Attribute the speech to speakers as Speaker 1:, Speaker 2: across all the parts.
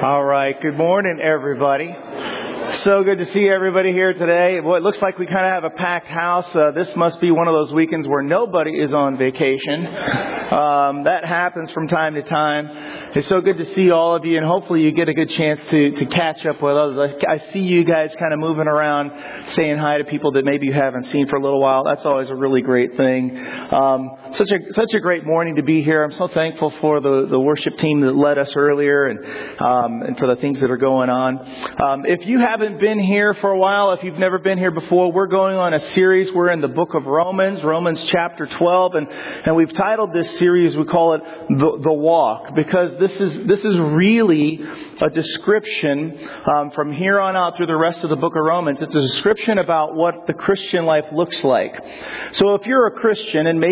Speaker 1: All right. Good morning, everybody. So good to see everybody here today. Well, it looks like we kind of have a packed house. This must be one of those weekends where nobody is on vacation. That happens from time to time. It's so good to see all of you, and hopefully you get a good chance to catch up with others. I see you guys kind of moving around, saying hi to people that maybe you haven't seen for a little while. That's always a really great thing. Such a great morning to be here. I'm so thankful for the worship team that led us earlier, and for the things that are going on. If you haven't been here for a while, if you've never been here before, we're going on a series. We're in the book of Romans chapter 12, and we've titled this series, we call it the Walk, because this is really a description from here on out through the rest of the book of Romans. It's a description about what the Christian life looks like. So if you're a Christian, and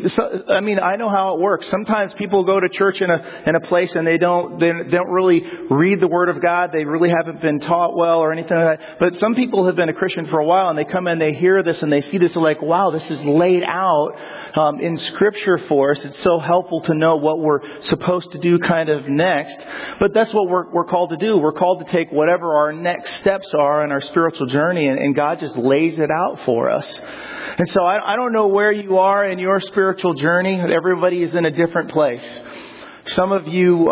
Speaker 1: I know how it works. Sometimes people go to church in a place and they don't really read the Word of God. They really haven't been taught well or anything like that. But some people have been a Christian for a while, and they come in, they hear this, and they see this, and like, wow, this is laid out in Scripture for us. It's so helpful to know what we're supposed to do kind of next. But that's what we're called to do. We're called to take whatever our next steps are in our spiritual journey, and God just lays it out for us. And so I don't know where you are in your spiritual journey. Everybody is in a different place. Some of you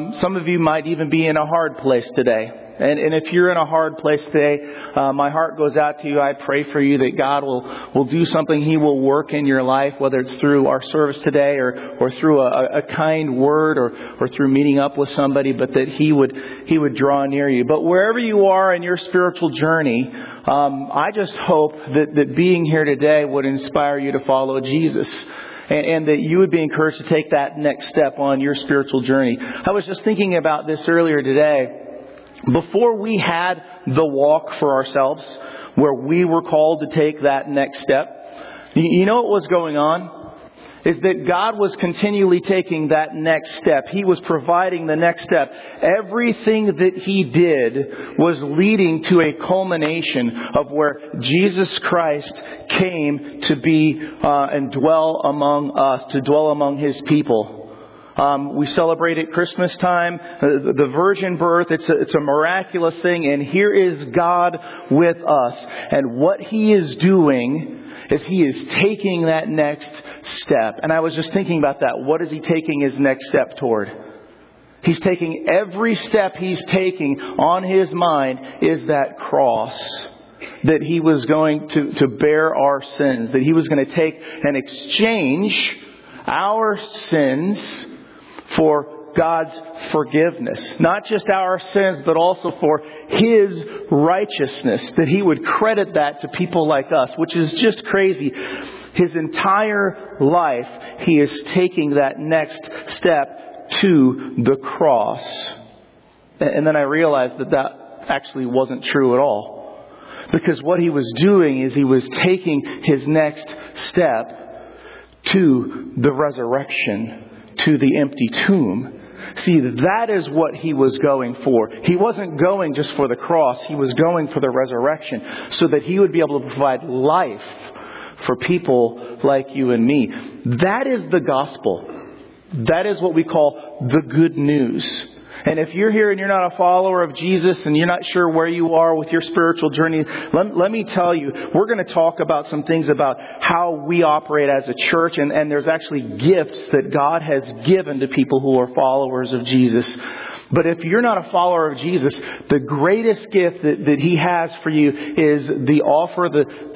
Speaker 1: might even be in a hard place today. And if you're in a hard place today, my heart goes out to you. I pray for you that God will do something. He will work in your life, whether it's through our service today or through a kind word or through meeting up with somebody, but that He would draw near you. But wherever you are in your spiritual journey, I just hope that being here today would inspire you to follow Jesus. And that you would be encouraged to take that next step on your spiritual journey. I was just thinking about this earlier today. Before we had the walk for ourselves, where we were called to take that next step, you know what was going on? Is that God was continually taking that next step. He was providing the next step. Everything that He did was leading to a culmination of where Jesus Christ came to be and dwell among us, to dwell among His people. We celebrate at Christmas time the virgin birth. It's a miraculous thing, and here is God with us. And what He is doing is He is taking that next step. And I was just thinking about that. What is He taking His next step toward? He's taking every step He's taking on His mind is that cross. That He was going to bear our sins. That He was going to take and exchange our sins for God's forgiveness. Not just our sins, but also for His righteousness. That He would credit that to people like us, which is just crazy. His entire life, He is taking that next step to the cross. And then I realized that actually wasn't true at all. Because what He was doing is He was taking His next step to the resurrection, to the empty tomb. See, that is what He was going for. He wasn't going just for the cross. He was going for the resurrection so that He would be able to provide life for people like you and me. That is the gospel. That is what we call the good news. And if you're here and you're not a follower of Jesus and you're not sure where you are with your spiritual journey, let me tell you, we're going to talk about some things about how we operate as a church. And there's actually gifts that God has given to people who are followers of Jesus. But if you're not a follower of Jesus, the greatest gift that He has for you is the offer,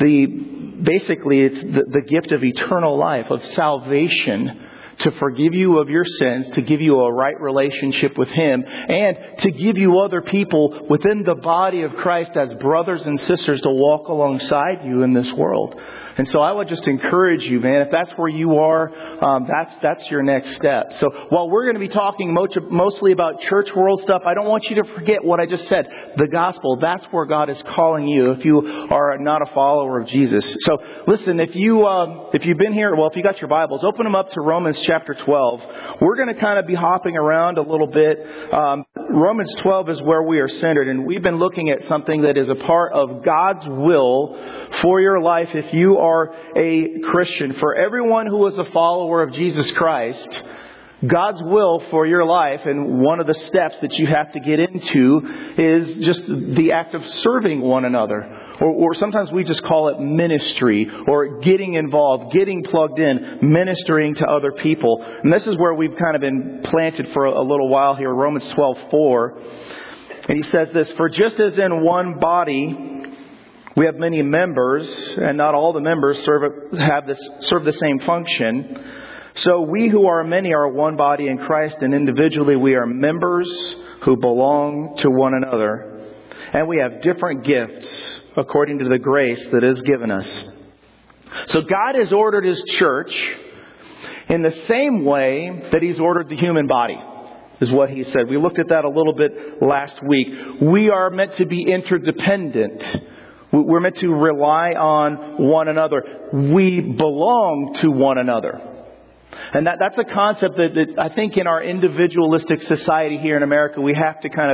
Speaker 1: basically it's the gift of eternal life, of salvation. To forgive you of your sins, to give you a right relationship with Him, and to give you other people within the body of Christ as brothers and sisters to walk alongside you in this world. And so I would just encourage you, man, if that's where you are, that's your next step. So while we're going to be talking mostly about church world stuff, I don't want you to forget what I just said. The gospel, that's where God is calling you if you are not a follower of Jesus. So listen, if you've been here, if you got your Bibles, open them up to Romans chapter 12. We're going to kind of be hopping around a little bit. Romans 12 is where we are centered, and we've been looking at something that is a part of God's will for your life if you are a Christian. For everyone who is a follower of Jesus Christ, God's will for your life, and one of the steps that you have to get into is just the act of serving one another. Or sometimes we just call it ministry, or getting involved, getting plugged in, ministering to other people. And this is where we've kind of been planted for a little while here, Romans 12:4. And he says this, "For just as in one body we have many members, and not all the members serve the same function, so we who are many are one body in Christ, and individually we are members who belong to one another. And we have different gifts according to the grace that is given us." So God has ordered His church in the same way that He's ordered the human body, is what He said. We looked at that a little bit last week. We are meant to be interdependent. We're meant to rely on one another. We belong to one another. And that's a concept that I think in our individualistic society here in America, we have to kind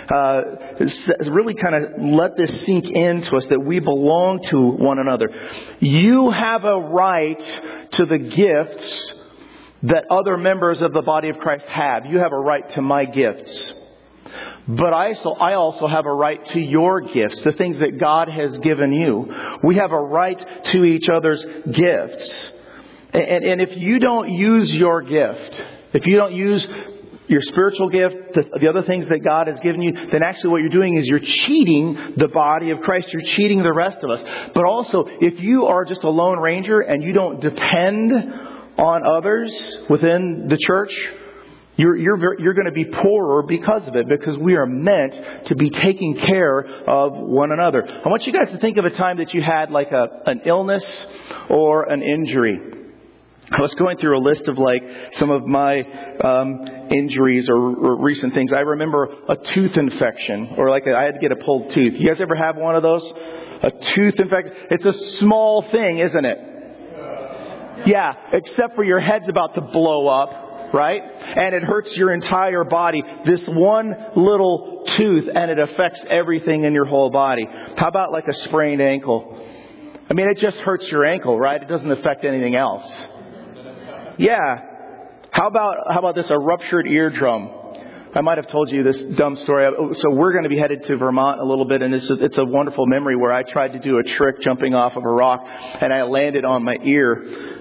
Speaker 1: of really kind of let this sink into us, that we belong to one another. You have a right to the gifts that other members of the body of Christ have. You have a right to my gifts. But I also have a right to your gifts, the things that God has given you. We have a right to each other's gifts. And if you don't use your gift, if you don't use your spiritual gift, the other things that God has given you, then actually what you're doing is you're cheating the body of Christ. You're cheating the rest of us. But also, if you are just a lone ranger and you don't depend on others within the church, you're going to be poorer because of it, because we are meant to be taking care of one another. I want you guys to think of a time that you had like an illness or an injury. I was going through a list of like some of my injuries or recent things. I remember a tooth infection, or like I had to get a pulled tooth. You guys ever have one of those? A tooth infection? It's a small thing, isn't it? Yeah, except for your head's about to blow up, right? And it hurts your entire body. This one little tooth, and it affects everything in your whole body. How about like a sprained ankle? I mean, it just hurts your ankle, right? It doesn't affect anything else. Yeah. How about this? A ruptured eardrum. I might have told you this dumb story. So we're going to be headed to Vermont a little bit, and it's a wonderful memory where I tried to do a trick jumping off of a rock, and I landed on my ear.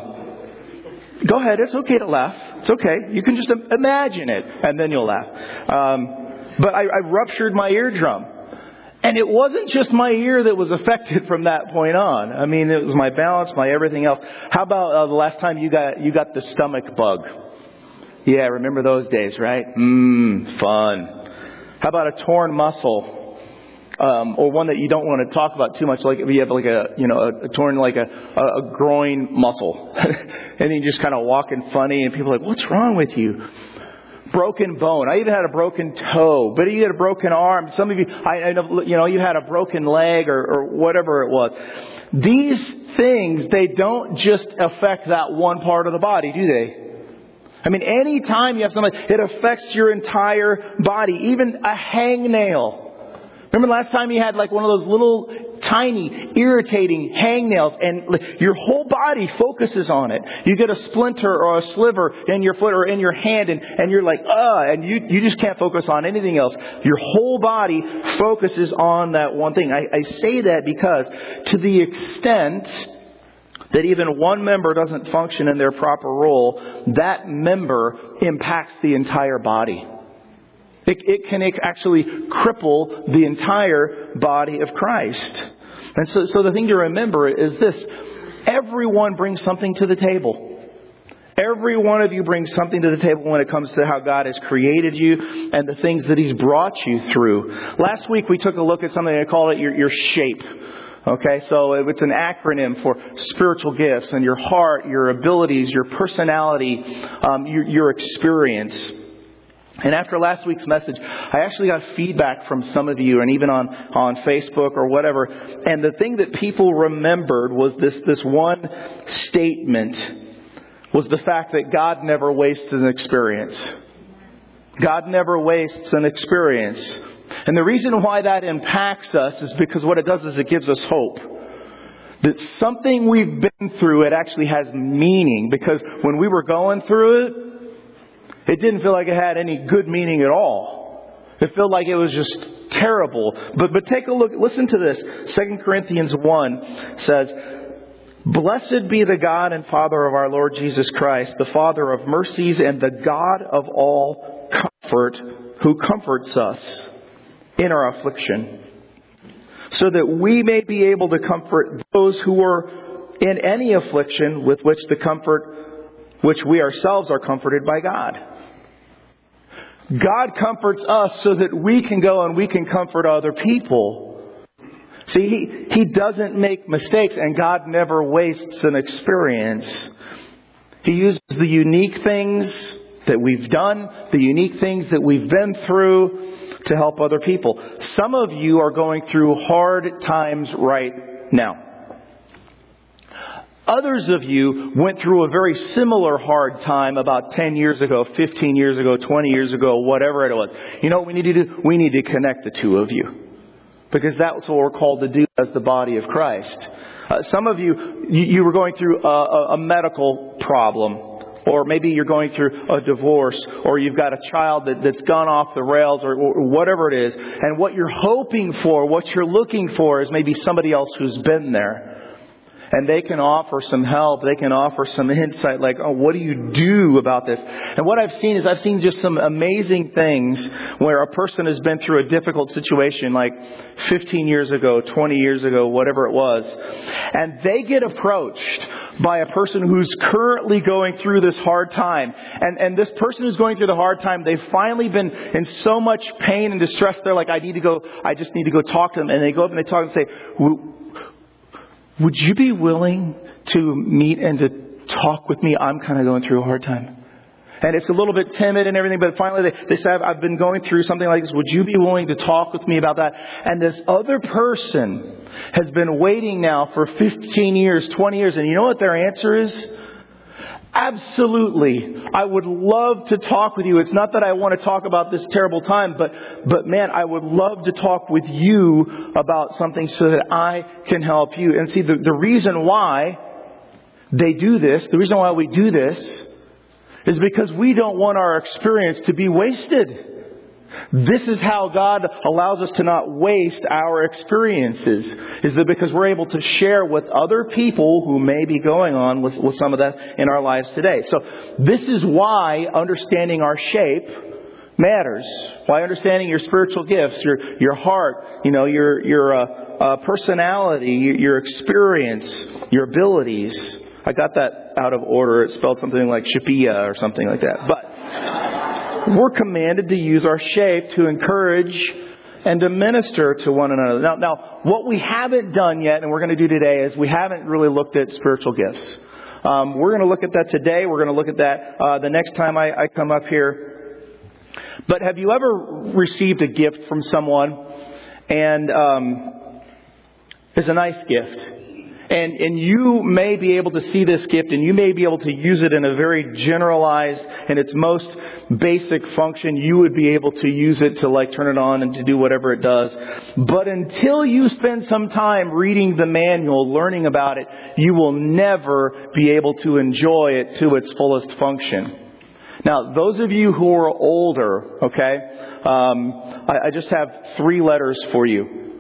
Speaker 1: Go ahead. It's okay to laugh. It's okay. You can just imagine it, and then you'll laugh. But I ruptured my eardrum. And it wasn't just my ear that was affected from that point on. I mean, it was my balance, my everything else. How about the last time you got the stomach bug? Yeah, remember those days, right? Fun. How about a torn muscle? Or one that you don't want to talk about too much, like if you have like a torn like a groin muscle. And you just kind of walking funny and people are like, "What's wrong with you?" Broken bone. I even had a broken toe, but you had a broken arm. Some of you, I know, you had a broken leg or whatever it was. These things, they don't just affect that one part of the body, do they? I mean, any time you have something, it affects your entire body, even a hangnail. Remember last time you had like one of those little tiny irritating hangnails and your whole body focuses on it. You get a splinter or a sliver in your foot or in your hand and you're like, and you just can't focus on anything else. Your whole body focuses on that one thing. I say that because to the extent that even one member doesn't function in their proper role, that member impacts the entire body. It can actually cripple the entire body of Christ. And so the thing to remember is this. Everyone brings something to the table. Every one of you brings something to the table when it comes to how God has created you and the things that He's brought you through. Last week we took a look at something, I call it your shape. Okay, so it's an acronym for spiritual gifts and your heart, your abilities, your personality, your experience. And after last week's message, I actually got feedback from some of you and even on Facebook or whatever. And the thing that people remembered was this one statement was the fact that God never wastes an experience. God never wastes an experience. And the reason why that impacts us is because what it does is it gives us hope. That something we've been through, it actually has meaning. Because when we were going through it, It didn't feel like it had any good meaning at all. It felt like it was just terrible. But take a look. Listen to this. 2 Corinthians 1 says, "Blessed be the God and Father of our Lord Jesus Christ, the Father of mercies and the God of all comfort, who comforts us in our affliction, so that we may be able to comfort those who are in any affliction with which we ourselves are comforted by God." God comforts us so that we can go and we can comfort other people. See, He doesn't make mistakes, and God never wastes an experience. He uses the unique things that we've done, the unique things that we've been through, to help other people. Some of you are going through hard times right now. Others of you went through a very similar hard time about 10 years ago, 15 years ago, 20 years ago, whatever it was. You know what we need to do? We need to connect the two of you. Because that's what we're called to do as the body of Christ. Some of you were going through a medical problem. Or maybe you're going through a divorce. Or you've got a child that's gone off the rails, or whatever it is. And what you're hoping for, what you're looking for, is maybe somebody else who's been there. And they can offer some help. They can offer some insight like, oh, what do you do about this? And what I've seen just some amazing things where a person has been through a difficult situation like 15 years ago, 20 years ago, whatever it was. And they get approached by a person who's currently going through this hard time. And this person who's going through the hard time, they've finally been in so much pain and distress. They're like, I just need to go talk to them. And they go up and they talk and say, would you be willing to meet and to talk with me? I'm kind of going through a hard time. And it's a little bit timid and everything, but finally they say, I've been going through something like this. Would you be willing to talk with me about that? And this other person has been waiting now for 15 years, 20 years. And you know what their answer is? Absolutely. I would love to talk with you. It's not that I want to talk about this terrible time, but man, I would love to talk with you about something so that I can help you. And see, the reason why they do this, the reason why we do this, is because we don't want our experience to be wasted. This is how God allows us to not waste our experiences. Is that because we're able to share with other people who may be going on with some of that in our lives today. So this is why understanding our shape matters. Why understanding your spiritual gifts, your heart, your personality, your experience, your abilities. I got that out of order. It spelled something like Shapia or something like that. But we're commanded to use our shape to encourage and to minister to one another. Now, what we haven't done yet, and we're going to do today, is we haven't really looked at spiritual gifts. We're going to look at that today. We're going to look at that the next time I come up here. But have you ever received a gift from someone and it's a nice gift? And you may be able to see this gift and you may be able to use it in a very generalized and its most basic function. You would be able to use it to like turn it on and to do whatever it does. But until you spend some time reading the manual, learning about it, you will never be able to enjoy it to its fullest function. Now, those of you who are older, okay, I just have 3 letters for you.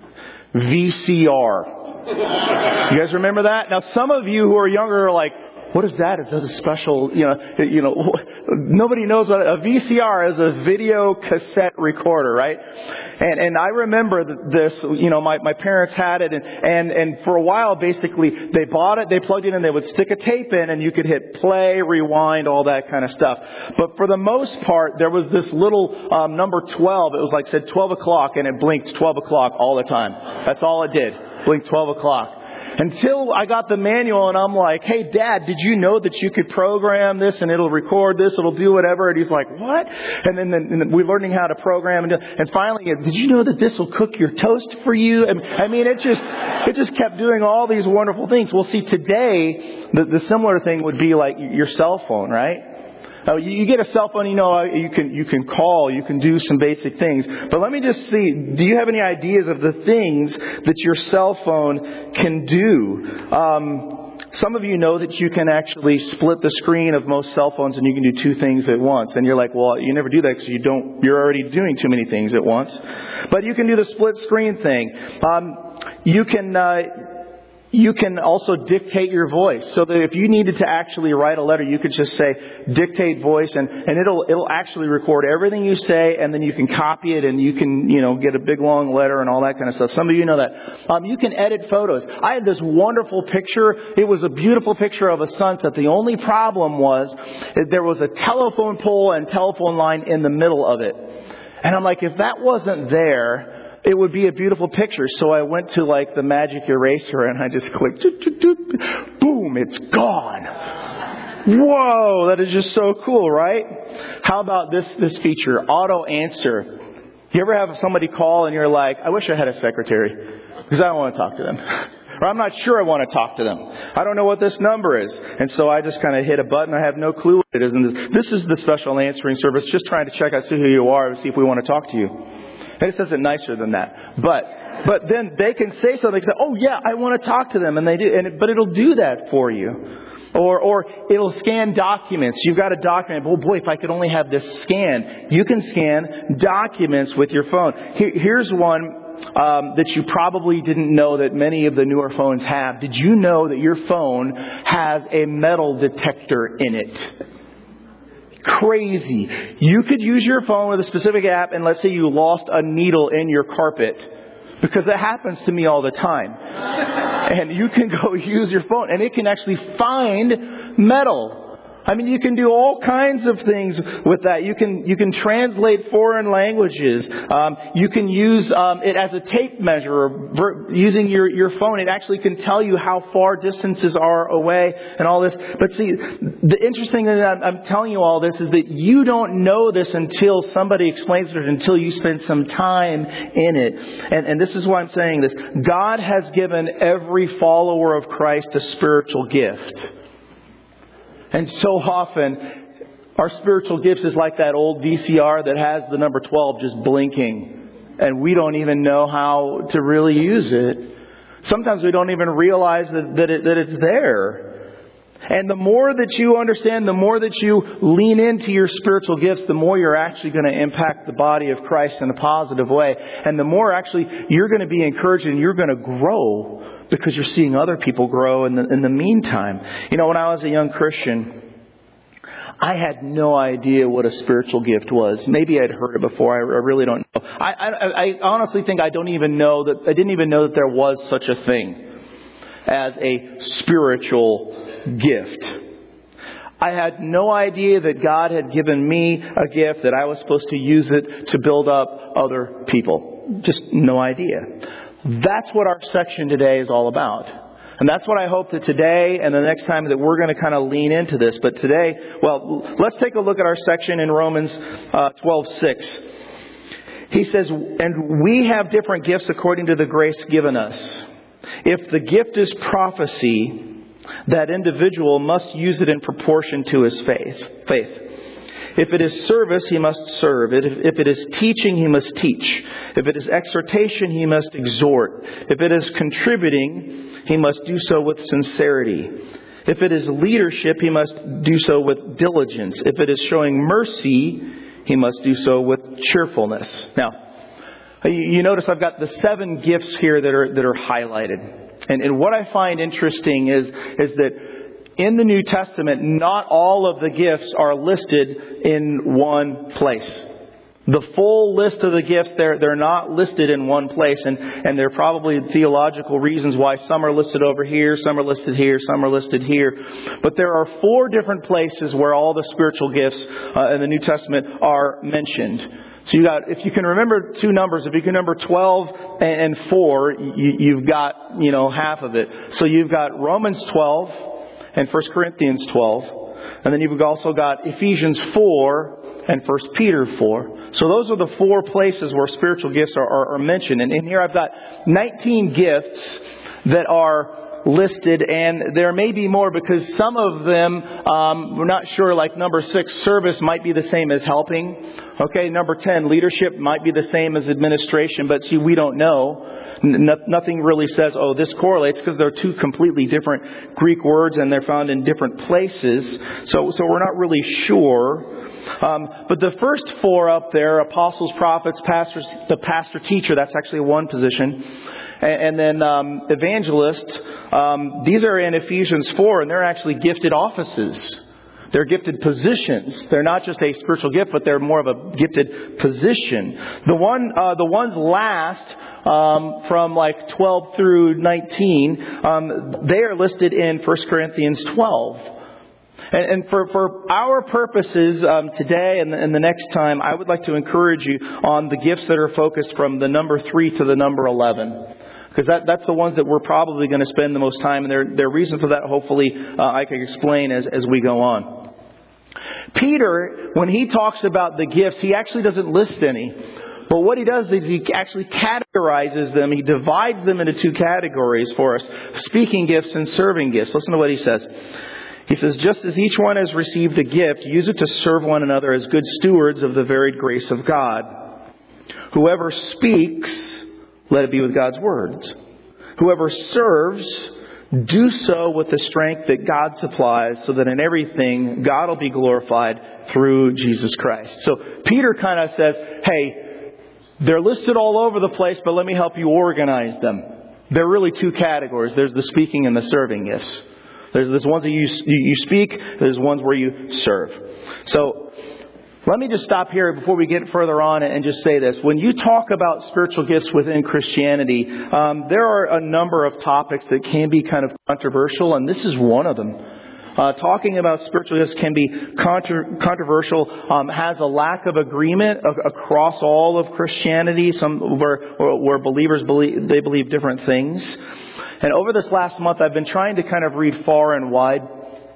Speaker 1: VCR. You guys remember that? Now, some of you who are younger are like, what is that? Is that a special, nobody knows what a VCR is. A video cassette recorder, right? And I remember this, my parents had it and for a while, basically, they bought it, they plugged it in, they would stick a tape in and you could hit play, rewind, all that kind of stuff. But for the most part, there was this little, number 12. It was like said 12 o'clock and it blinked 12 o'clock all the time. That's all it did. Blink 12 o'clock. Until I got the manual and I'm like, hey, Dad, did you know that you could program this and it'll record this, it'll do whatever? And he's like, what? And then we're learning how to program. And finally, did you know that this will cook your toast for you? I mean, it just kept doing all these wonderful things. Well, see, today, the similar thing would be like your cell phone, right? You get a cell phone, you can call, you can do some basic things. But let me just see, do you have any ideas of the things that your cell phone can do? Some of you know that you can actually split the screen of most cell phones and you can do two things at once. And you're like, well, you never do that because you're already doing too many things at once. But you can do the split screen thing. You can also dictate your voice. So that if you needed to actually write a letter, you could just say, dictate voice, and it'll actually record everything you say, and then you can copy it, and you can, get a big long letter and all that kind of stuff. Some of you know that. You can edit photos. I had this wonderful picture. It was a beautiful picture of a sunset. The only problem was that there was a telephone pole and telephone line in the middle of it. And I'm like, if that wasn't there, it would be a beautiful picture. So I went to the magic eraser and I just clicked, boom, it's gone. Whoa, that is just so cool, right? How about this feature, auto answer? You ever have somebody call and you're like, I wish I had a secretary because I don't want to talk to them. Or I'm not sure I want to talk to them. I don't know what this number is. And so I just kind of hit a button. I have no clue what it is. And this is the special answering service, just trying to check out, see who you are, and see if we want to talk to you. And it says it nicer than that. But then they can say something, say, oh yeah, I want to talk to them. And they do. But it'll do that for you. Or it'll scan documents. You've got a document. Oh boy, if I could only have this scanned. You can scan documents with your phone. Here's one that you probably didn't know that many of the newer phones have. Did you know that your phone has a metal detector in it? Crazy. You could use your phone with a specific app, and let's say you lost a needle in your carpet, because it happens to me all the time. And you can go use your phone and it can actually find metal. I mean, you can do all kinds of things with that. You can translate foreign languages. You can use it as a tape measure. Using your phone, it actually can tell you how far distances are away and all this. But see, the interesting thing that I'm telling you all this is that you don't know this until somebody explains it, until you spend some time in it. And this is why I'm saying this. God has given every follower of Christ a spiritual gift. And so often, our spiritual gifts is like that old VCR that has the number 12 just blinking. And we don't even know how to really use it. Sometimes we don't even realize that it's there. And the more that you understand, the more that you lean into your spiritual gifts, the more you're actually going to impact the body of Christ in a positive way. And the more actually you're going to be encouraged and you're going to grow, because you're seeing other people grow in the meantime. When I was a young Christian, I had no idea what a spiritual gift was. Maybe I'd heard it before. I really don't know. I honestly think I didn't even know that there was such a thing as a spiritual gift. I had no idea that God had given me a gift, that I was supposed to use it to build up other people. Just no idea. That's what our section today is all about. And that's what I hope that today and the next time that we're going to kind of lean into this. But today, let's take a look at our section in Romans 12:6. He says, and we have different gifts according to the grace given us. If the gift is prophecy, that individual must use it in proportion to his faith. If it is service, he must serve. If it is teaching, he must teach. If it is exhortation, he must exhort. If it is contributing, he must do so with sincerity. If it is leadership, he must do so with diligence. If it is showing mercy, he must do so with cheerfulness. Now, you notice I've got the 7 gifts here that are highlighted. And what I find interesting is that in the New Testament, not all of the gifts are listed in one place. The full list of the gifts, they're not listed in one place. And there are probably theological reasons why some are listed over here, some are listed here, some are listed here. But there are 4 different places where all the spiritual gifts in the New Testament are mentioned. So if you can remember 2 numbers, if you can remember 12 and 4, you've got, half of it. So you've got Romans 12 and 1 Corinthians 12. And then you've also got Ephesians 4 and 1 Peter 4. So those are the 4 places where spiritual gifts are mentioned. And in here I've got 19 gifts that are listed, and there may be more because some of them, we're not sure, like number 6, service might be the same as helping. Okay, number 10, leadership might be the same as administration, but see, we don't know. Nothing really says, oh, this correlates, because they're two completely different Greek words and they're found in different places. So we're not really sure. But the first 4 up there, apostles, prophets, pastors, the pastor teacher, that's actually one position. And then evangelists, these are in Ephesians 4, and they're actually gifted offices. They're gifted positions. They're not just a spiritual gift, but they're more of a gifted position. The ones last, from like 12 through 19, they are listed in 1 Corinthians 12. And for our purposes today and the next time, I would like to encourage you on the gifts that are focused from the number 3 to the number 11. Because that's the ones that we're probably going to spend the most time. And there are reasons for that, hopefully, I can explain as we go on. Peter, when he talks about the gifts, he actually doesn't list any. But what he does is he actually categorizes them. He divides them into 2 categories for us. Speaking gifts and serving gifts. Listen to what he says. He says, just as each one has received a gift, use it to serve one another as good stewards of the varied grace of God. Whoever speaks, let it be with God's words. Whoever serves, do so with the strength that God supplies, so that in everything God will be glorified through Jesus Christ. So Peter kind of says, hey, they're listed all over the place, but let me help you organize them. There are really 2 categories. There's the speaking and the serving gifts. There's ones that you speak, there's ones where you serve. So let me just stop here before we get further on and just say this. When you talk about spiritual gifts within Christianity, there are a number of topics that can be kind of controversial, and this is one of them. Talking about spiritual gifts can be controversial, has a lack of agreement across all of Christianity, some where believers believe different things. And over this last month, I've been trying to kind of read far and wide.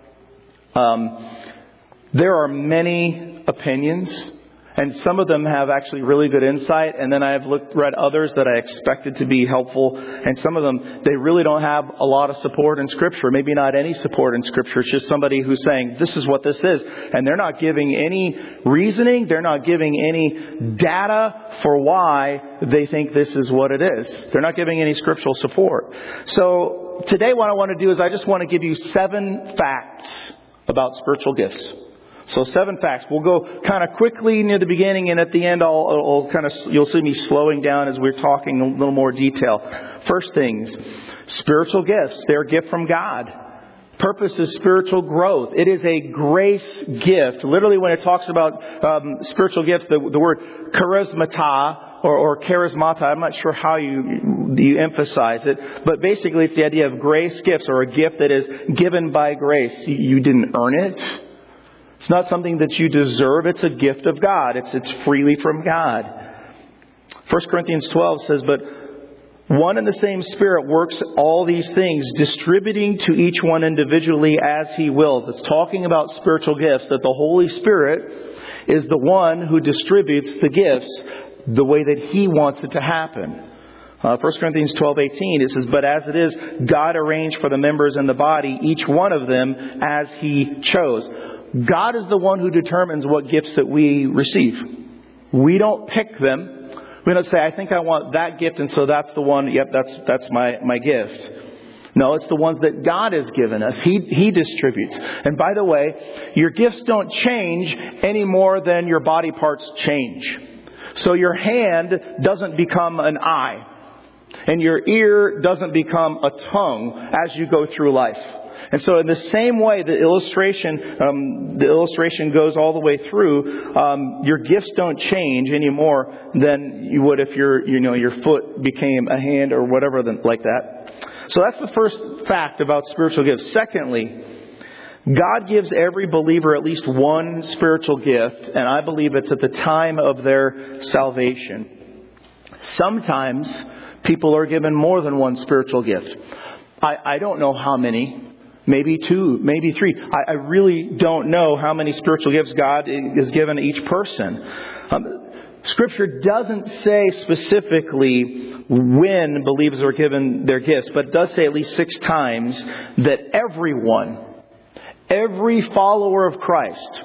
Speaker 1: There are many opinions, and some of them have actually really good insight. And then I've read others that I expected to be helpful. And some of them, they really don't have a lot of support in Scripture. Maybe not any support in Scripture. It's just somebody who's saying, this is what this is. And they're not giving any reasoning. They're not giving any data for why they think this is what it is. They're not giving any scriptural support. So today what I want to do is I just want to give you 7 facts about spiritual gifts. So 7 facts. We'll go kind of quickly near the beginning, and at the end you'll see me slowing down as we're talking a little more detail. First things, spiritual gifts. They're a gift from God. Purpose is spiritual growth. It is a grace gift. Literally, when it talks about spiritual gifts, the word charismata or charismata, I'm not sure how you emphasize it, but basically it's the idea of grace gifts, or a gift that is given by grace. You didn't earn it. It's not something that you deserve. It's a gift of God. It's freely from God. 1 Corinthians 12 says, but one and the same Spirit works all these things, distributing to each one individually as He wills. It's talking about spiritual gifts, that the Holy Spirit is the one who distributes the gifts the way that He wants it to happen. 1 Corinthians 12:18, it says, but as it is, God arranged for the members in the body, each one of them as He chose. God is the one who determines what gifts that we receive. We don't pick them. We don't say, I think I want that gift, and so that's the one. Yep, that's my gift. No, it's the ones that God has given us. He distributes. And by the way, your gifts don't change any more than your body parts change. So your hand doesn't become an eye, and your ear doesn't become a tongue as you go through life. And so in the same way, the illustration goes all the way through. Your gifts don't change any more than you would if your foot became a hand or whatever like that. So that's the first fact about spiritual gifts. Secondly, God gives every believer at least one spiritual gift, and I believe it's at the time of their salvation. Sometimes people are given more than one spiritual gift. I don't know how many. Maybe 2, maybe 3. I really don't know how many spiritual gifts God has given each person. Scripture doesn't say specifically when believers are given their gifts, but it does say at least 6 times that everyone, every follower of Christ,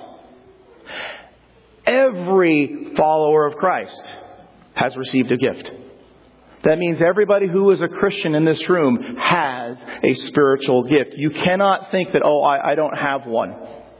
Speaker 1: every follower of Christ has received a gift. That means everybody who is a Christian in this room has a spiritual gift. You cannot think that, I don't have one.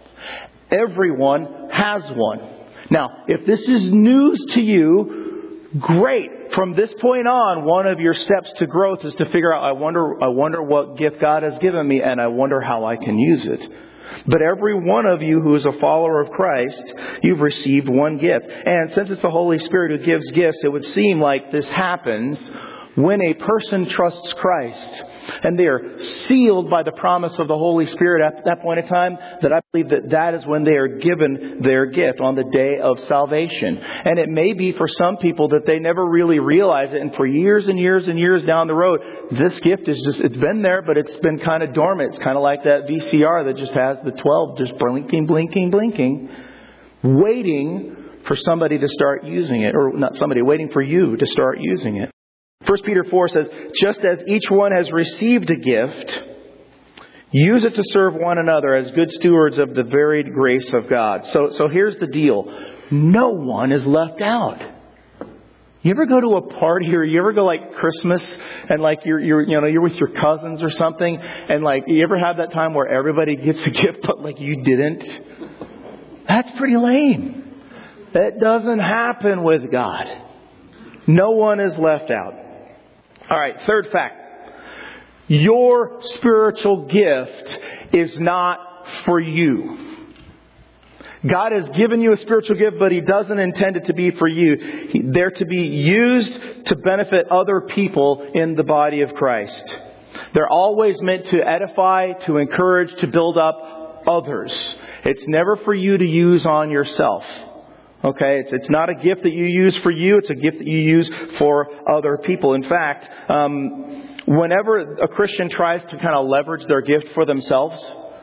Speaker 1: Everyone has one. Now, if this is news to you, great. From this point on, one of your steps to growth is to figure out, I wonder what gift God has given me, and I wonder how I can use it. But every one of you who is a follower of Christ, you've received one gift. And since it's the Holy Spirit who gives gifts, it would seem like this happens when a person trusts Christ and they are sealed by the promise of the Holy Spirit at that point in time, that I believe that is when they are given their gift on the day of salvation. And it may be for some people that they never really realize it, and for years and years and years down the road, this gift is it's been there, but it's been kind of dormant. It's kind of like that VCR that just has the 12 just blinking, blinking, blinking, waiting for somebody to start using it. Or not somebody, waiting for you to start using it. 1 Peter 4 says, just as each one has received a gift, use it to serve one another as good stewards of the varied grace of God. So here's the deal. No one is left out. You ever go to a party, or you ever go like Christmas and like you're with your cousins or something, and like you ever have that time where everybody gets a gift but like you didn't? That's pretty lame. That doesn't happen with God. No one is left out. All right, third fact. Your spiritual gift is not for you. God has given you a spiritual gift, but He doesn't intend it to be for you. They're to be used to benefit other people in the body of Christ. They're always meant to edify, to encourage, to build up others. It's never for you to use on yourself. Okay, it's not a gift that you use for you. It's a gift that you use for other people. In fact, whenever a Christian tries to kind of leverage their gift for themselves,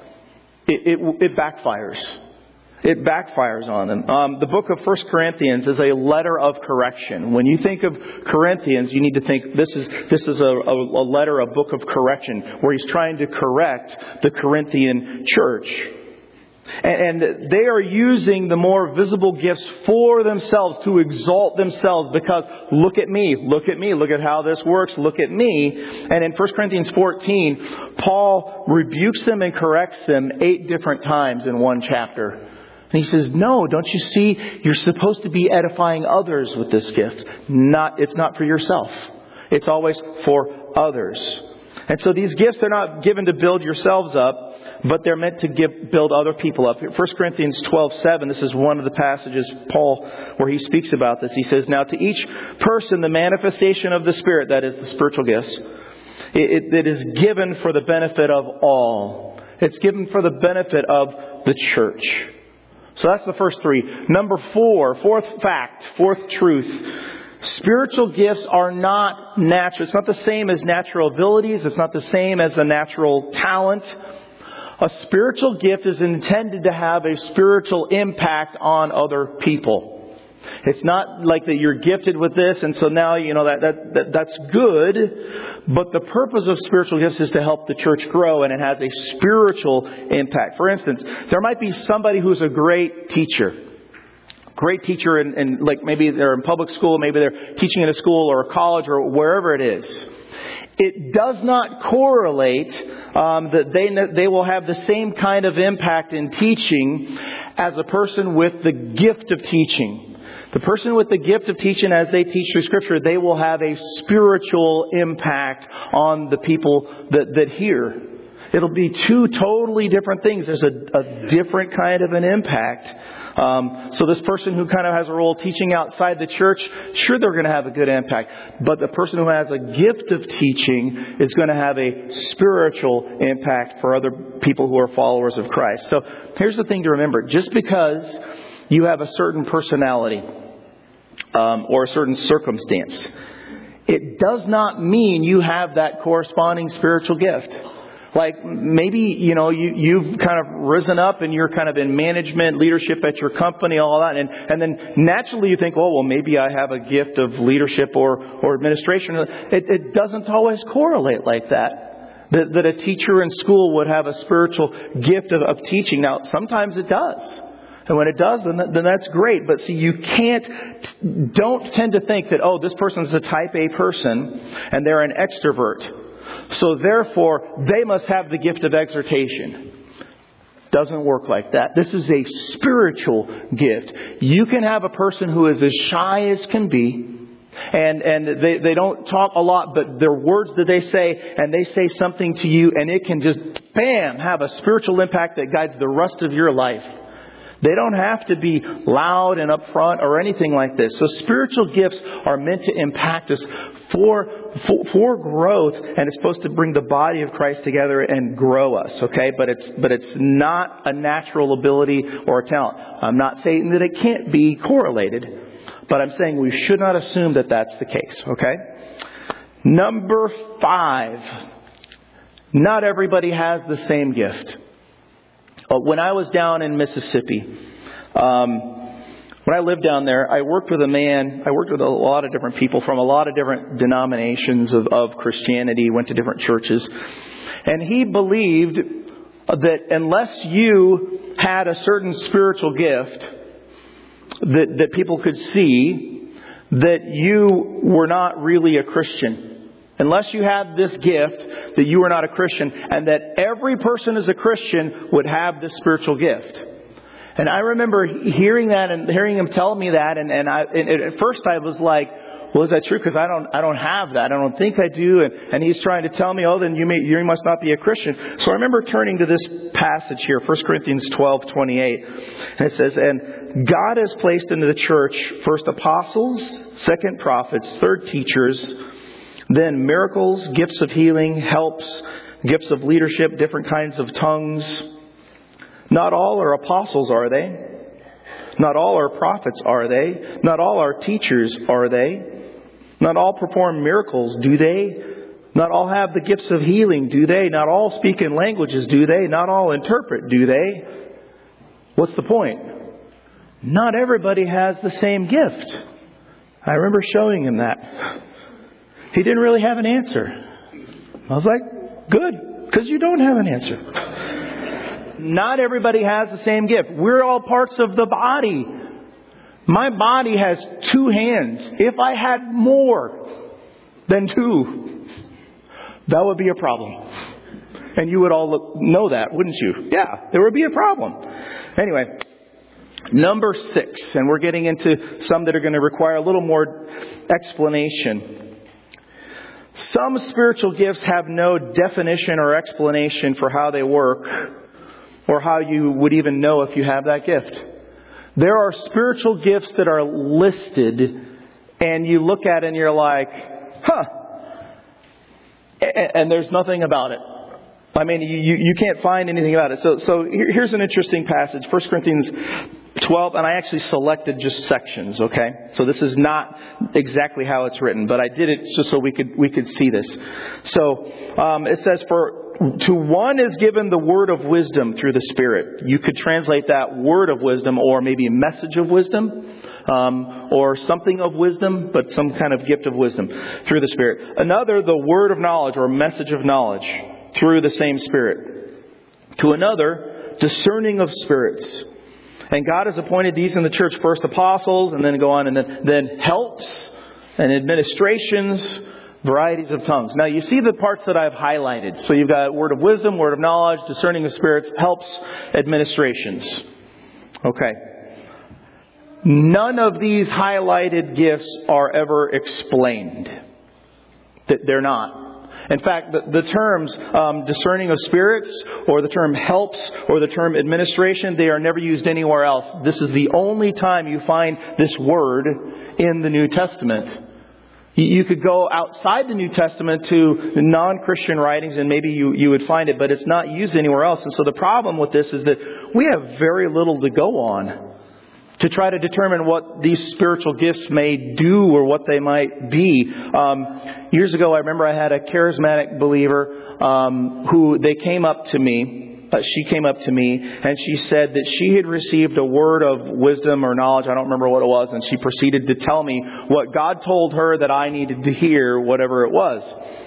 Speaker 1: it backfires. It backfires on them. The book of 1 Corinthians is a letter of correction. When you think of Corinthians, you need to think this is a letter, a book of correction, where he's trying to correct the Corinthian church. And they are using the more visible gifts for themselves to exalt themselves, because look at me, look at how this works, look at me. And in 1 Corinthians 14, Paul rebukes them and corrects them 8 different times in one chapter. And he says, no, don't you see? You're supposed to be edifying others with this gift. It's not for yourself. It's always for others. And so these gifts, they're not given to build yourselves up, but they're meant to build other people up. 1 Corinthians 12:7, this is one of the passages, Paul, where he speaks about this. He says, now to each person the manifestation of the Spirit, that is the spiritual gifts, it is given for the benefit of all. It's given for the benefit of the church. So that's the first 3. Number 4, fourth fact, fourth truth. Spiritual gifts are not natural. It's not the same as natural abilities. It's not the same as a natural talent. A spiritual gift is intended to have a spiritual impact on other people. It's not like that you're gifted with this and so now that's good. But the purpose of spiritual gifts is to help the church grow, and it has a spiritual impact. For instance, there might be somebody who's a great teacher. Great teacher, and like maybe they're in public school, maybe they're teaching in a school or a college or wherever it is. It does not correlate that they will have the same kind of impact in teaching as a person with the gift of teaching. The person with the gift of teaching, as they teach through Scripture, they will have a spiritual impact on the people that hear. It'll be 2 totally different things. There's a different kind of an impact. So this person who kind of has a role teaching outside the church, sure, they're going to have a good impact. But the person who has a gift of teaching is going to have a spiritual impact for other people who are followers of Christ. So here's the thing to remember. Just because you have a certain personality or a certain circumstance, it does not mean you have that corresponding spiritual gift. Like maybe, you've kind of risen up and you're kind of in management, leadership at your company, all that. And then naturally you think, well, maybe I have a gift of leadership or administration. It doesn't always correlate like that. That a teacher in school would have a spiritual gift of teaching. Now, sometimes it does. And when it does, then that's great. But see, don't tend to think that, this person's a type A person and they're an extrovert, so therefore they must have the gift of exhortation. Doesn't work like that. This is a spiritual gift. You can have a person who is as shy as can be, and they don't talk a lot, but their words that they say, and they say something to you, and it can just, bam, have a spiritual impact that guides the rest of your life. They don't have to be loud and upfront or anything like this. So spiritual gifts are meant to impact us for growth, and it's supposed to bring the body of Christ together and grow us. Okay, but it's not a natural ability or a talent. I'm not saying that it can't be correlated, but I'm saying we should not assume that that's the case. Okay. Number 5. Not everybody has the same gift. When I was down in Mississippi, when I lived down there, I worked with a lot of different people from a lot of different denominations of Christianity, went to different churches. And he believed that unless you had a certain spiritual gift that people could see, that you were not really a Christian. Unless you had this gift, that you were not a Christian, and that every person as a Christian would have this spiritual gift. And I remember hearing that and hearing him tell me that, and at first I was like, well, is that true? Because I don't have that. I don't think I do. And he's trying to tell me, then you must not be a Christian. So I remember turning to this passage here, 1 Corinthians 12:28, and it says, "And God has placed into the church first apostles, second prophets, third teachers, then miracles, gifts of healing, helps, gifts of leadership, different kinds of tongues. Not all are apostles, are they? Not all are prophets, are they? Not all are teachers, are they? Not all perform miracles, do they? Not all have the gifts of healing, do they? Not all speak in languages, do they? Not all interpret, do they?" What's the point? Not everybody has the same gift. I remember showing him that. He didn't really have an answer. I was like, good, because you don't have an answer. Not everybody has the same gift. We're all parts of the body. My body has 2 hands. If I had more than 2, that would be a problem. And you would all know that, wouldn't you? Yeah, there would be a problem. Anyway, number 6, and we're getting into some that are going to require a little more explanation. Some spiritual gifts have no definition or explanation for how they work or how you would even know if you have that gift. There are spiritual gifts that are listed and you look at it and you're like, and there's nothing about it. I mean, you can't find anything about it. So here's an interesting passage, 1 Corinthians 12, and I actually selected just sections, okay? So this is not exactly how it's written, but I did it just so we could see this. So it says, to one is given the word of wisdom through the Spirit. You could translate that word of wisdom or maybe a message of wisdom, or something of wisdom, but some kind of gift of wisdom through the Spirit. Another, the word of knowledge or message of knowledge through the same Spirit. To another, discerning of spirits. And God has appointed these in the church, first apostles, and then go on, and then helps and administrations, varieties of tongues. Now you see the parts that I've highlighted. So you've got word of wisdom, word of knowledge, discerning of spirits, helps, administrations. Okay. None of these highlighted gifts are ever explained. They're not. In fact, the terms discerning of spirits or the term helps or the term administration, they are never used anywhere else. This is the only time you find this word in the New Testament. You could go outside the New Testament to non-Christian writings and maybe you would find it, but it's not used anywhere else. And so the problem with this is that we have very little to go on. to try to determine what these spiritual gifts may do or what they might be. Years ago, I remember I had a charismatic believer who they came up to me. She came up to me and she said that she had received a word of wisdom or knowledge. I don't remember what it was. And she proceeded to tell me what God told her that I needed to hear, whatever it was.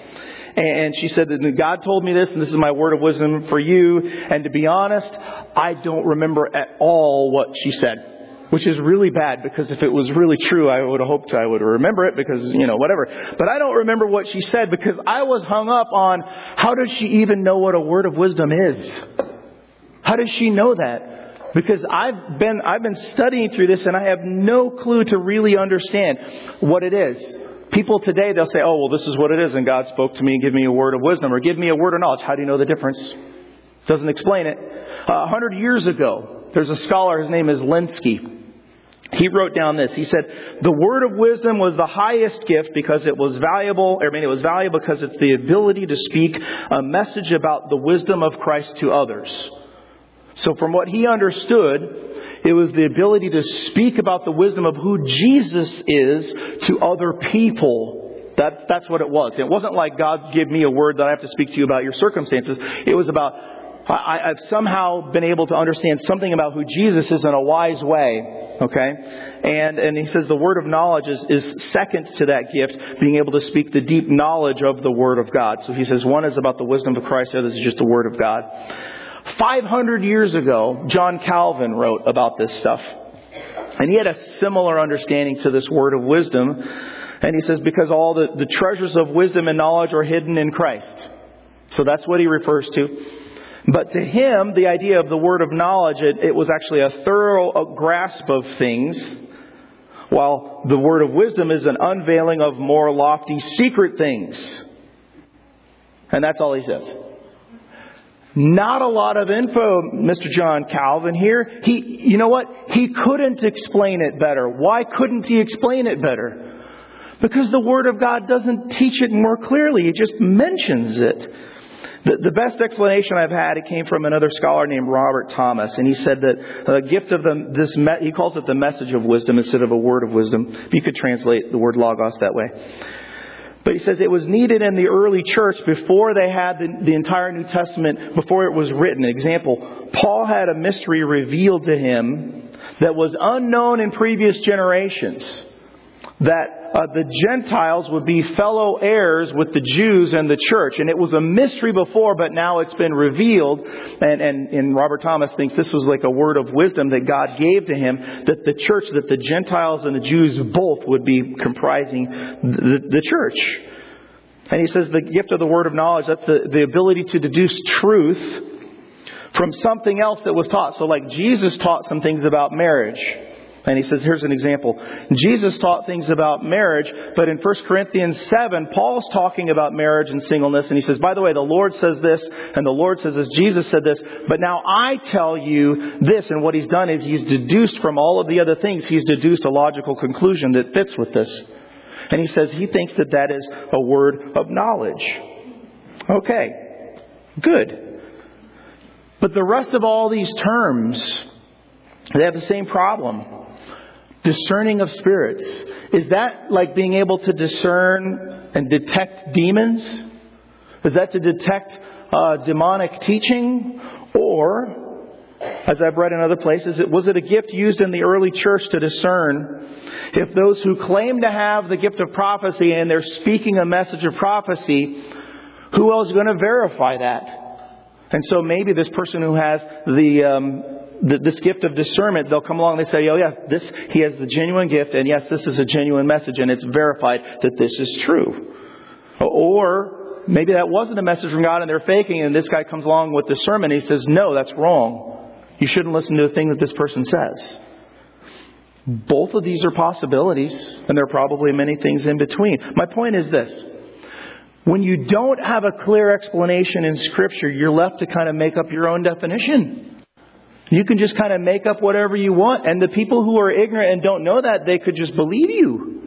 Speaker 1: And she said that God told me this, and this is my word of wisdom for you. And to be honest, I don't remember at all what she said. Which is really bad, because if it was really true, I would have hoped I would remember it, because, whatever. But I don't remember what she said, because I was hung up on, how does she even know what a word of wisdom is? How does she know that? Because I've been studying through this, and I have no clue to really understand what it is. People today, they'll say, oh, well, this is what it is, and God spoke to me and gave me a word of wisdom, or give me a word of knowledge. How do you know the difference? Doesn't explain it. 100 years ago, there's a scholar, his name is Lenski. He wrote down this. He said, the word of wisdom was the highest gift because it was valuable. It was valuable because it's the ability to speak a message about the wisdom of Christ to others. So from what he understood, it was the ability to speak about the wisdom of who Jesus is to other people. That's what it was. It wasn't like God give me a word that I have to speak to you about your circumstances. It was about, I've somehow been able to understand something about who Jesus is in a wise way. Okay? And he says the word of knowledge is second to that gift, being able to speak the deep knowledge of the Word of God. So he says one is about the wisdom of Christ, the other is just the Word of God. 500 years ago, John Calvin wrote about this stuff. And he had a similar understanding to this word of wisdom. And he says, because all the treasures of wisdom and knowledge are hidden in Christ. So that's what he refers to. But to him, the idea of the word of knowledge, it was actually a thorough grasp of things, while the word of wisdom is an unveiling of more lofty, secret things. And that's all he says. Not a lot of info, Mr. John Calvin here. You know what? He couldn't explain it better. Why couldn't he explain it better? Because the Word of God doesn't teach it more clearly. It just mentions it. The best explanation I've had, it came from another scholar named Robert Thomas. And he said that the gift of he calls it the message of wisdom instead of a word of wisdom. You could translate the word logos that way. But he says it was needed in the early church before they had the entire New Testament, before it was written. An example, Paul had a mystery revealed to him that was unknown in previous generations. That the Gentiles would be fellow heirs with the Jews and the church. And it was a mystery before, but now it's been revealed. And Robert Thomas thinks this was like a word of wisdom that God gave to him, that the church, that the Gentiles and the Jews both would be comprising the church. And he says the gift of the word of knowledge, that's the ability to deduce truth from something else that was taught. So like Jesus taught some things about marriage. And he says, here's an example. Jesus taught things about marriage, but in 1 Corinthians 7, Paul's talking about marriage and singleness. And he says, by the way, the Lord says this, and the Lord says this, Jesus said this, but now I tell you this. And what he's done is he's deduced from all of the other things, he's deduced a logical conclusion that fits with this. And he says he thinks that is a word of knowledge. Okay, good. But the rest of all these terms, they have the same problem. Discerning of spirits. Is that like being able to discern and detect demons? Is that to detect demonic teaching? Or, as I've read in other places, was it a gift used in the early church to discern if those who claim to have the gift of prophecy and they're speaking a message of prophecy, who else is going to verify that? And so maybe this person who has this gift of discernment, they'll come along and they say, oh yeah, he has the genuine gift, and yes, this is a genuine message, and it's verified that this is true. Or maybe that wasn't a message from God and they're faking, and this guy comes along with discernment and he says, no, that's wrong. You shouldn't listen to the thing that this person says. Both of these are possibilities, and there are probably many things in between. My point is this. When you don't have a clear explanation in Scripture, you're left to kind of make up your own definition. You can just kind of make up whatever you want. And the people who are ignorant and don't know that, they could just believe you.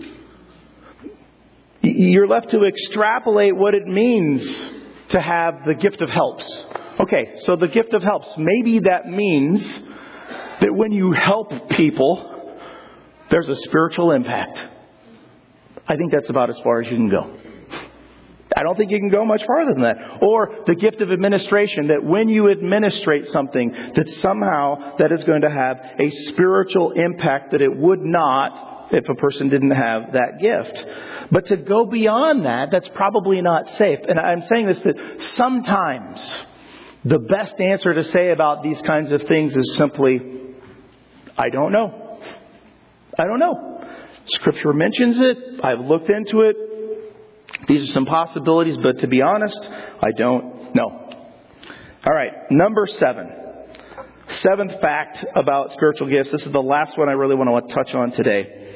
Speaker 1: You're left to extrapolate what it means to have the gift of helps. Okay, so the gift of helps. Maybe that means that when you help people, there's a spiritual impact. I think that's about as far as you can go. I don't think you can go much farther than that. Or the gift of administration, that when you administrate something, that somehow that is going to have a spiritual impact that it would not if a person didn't have that gift. But to go beyond that, that's probably not safe. And I'm saying this, that sometimes the best answer to say about these kinds of things is simply, I don't know. I don't know. Scripture mentions it. I've looked into it. These are some possibilities, but to be honest, I don't know. All right, number 7. Seventh fact about spiritual gifts. This is the last one I really want to touch on today.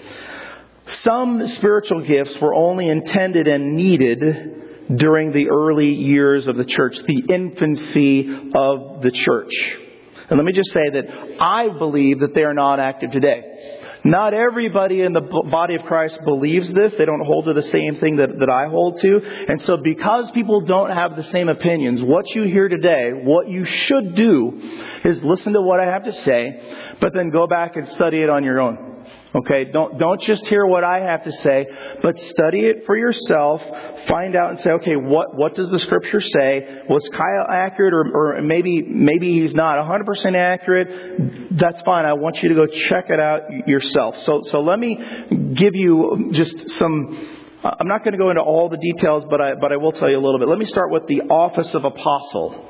Speaker 1: Some spiritual gifts were only intended and needed during the early years of the church, the infancy of the church. And let me just say that I believe that they are not active today. Not everybody in the body of Christ believes this. They don't hold to the same thing that I hold to. And so because people don't have the same opinions, what you hear today, what you should do is listen to what I have to say, but then go back and study it on your own. Okay, don't just hear what I have to say, but study it for yourself. Find out and say, okay, what does the Scripture say? Was Kyle accurate, or maybe he's not 100% accurate? That's fine. I want you to go check it out yourself. So let me give you just some. I'm not going to go into all the details, but I will tell you a little bit. Let me start with the office of apostle,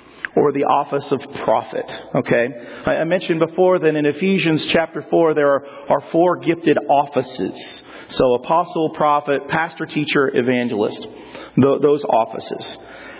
Speaker 1: or the office of prophet. Okay, I mentioned before that in Ephesians chapter 4 there are 4 gifted offices. So apostle, prophet, pastor, teacher, evangelist. Those offices.